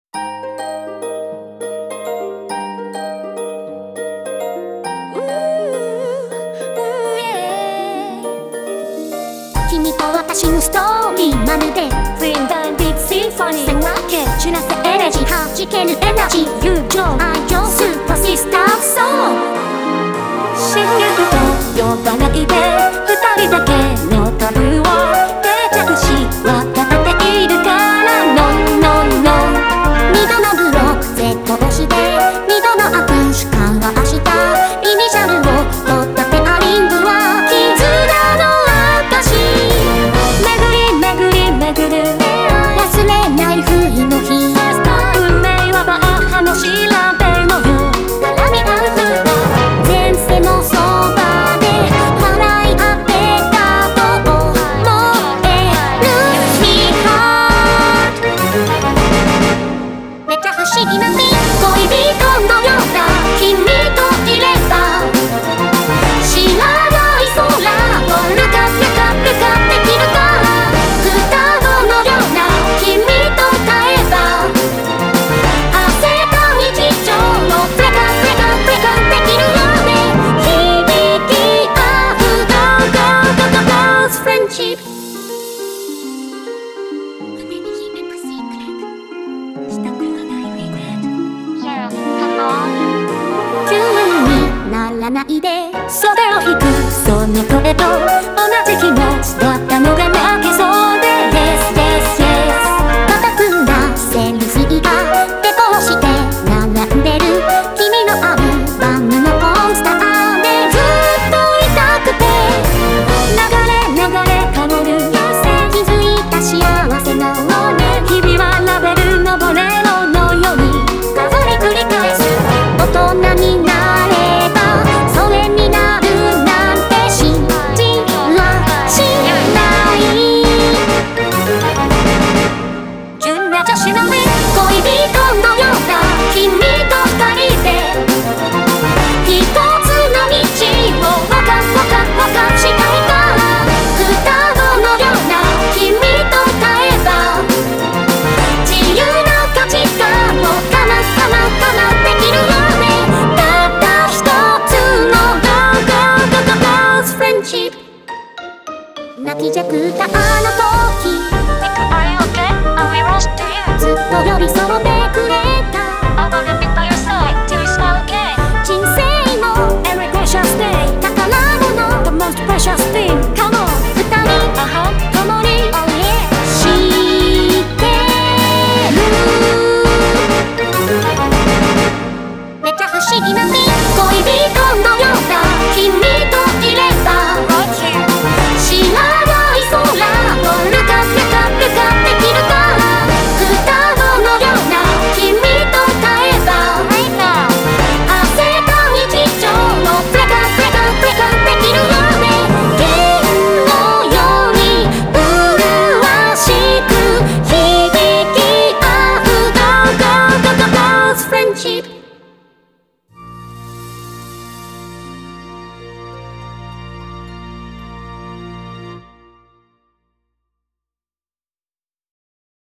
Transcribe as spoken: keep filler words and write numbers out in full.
君と私のストーリーまるでフリンダンビッグシンフォニーさなけ散らせエレジー弾けるエナジー友情愛情スーパーシスターソウル親友と呼ばないで二人だけのタブーを定着し分かっているから No no no 二度のブロック絶交して二度の握手交わしたイニシャルを取ったペアリングは絆の忘れない不意の日運命はバッハの調べのよ絡み合う二人前世のそばで笑い合ってたと思える Sweetheart めっちゃ不思議な恋人のような君といれば知らない空をルカルカルカできるからならないで袖を引くその声と同じ気持ちだったのが泣けそうで Yes yes yes 固くなセルフィーがデコをして並んでる君のアルバムのポスターでずっといたくて流れ流れ香る気づいた幸せのね日々はラベルのボレロのように変わり繰り返す大人にな泣きじゃくったあの時ずっと寄り添ってくれた人生の Every precious day 宝物 The most precious thing Come on 二人共に知ってるめっちゃ不思議な恋人のような君といれば知らない空をルカルカルカできるから双子のような君と会えば汗た日常のプレカプレカプレカできるよね弦のように麗しく響き合う Go go go go go Friendship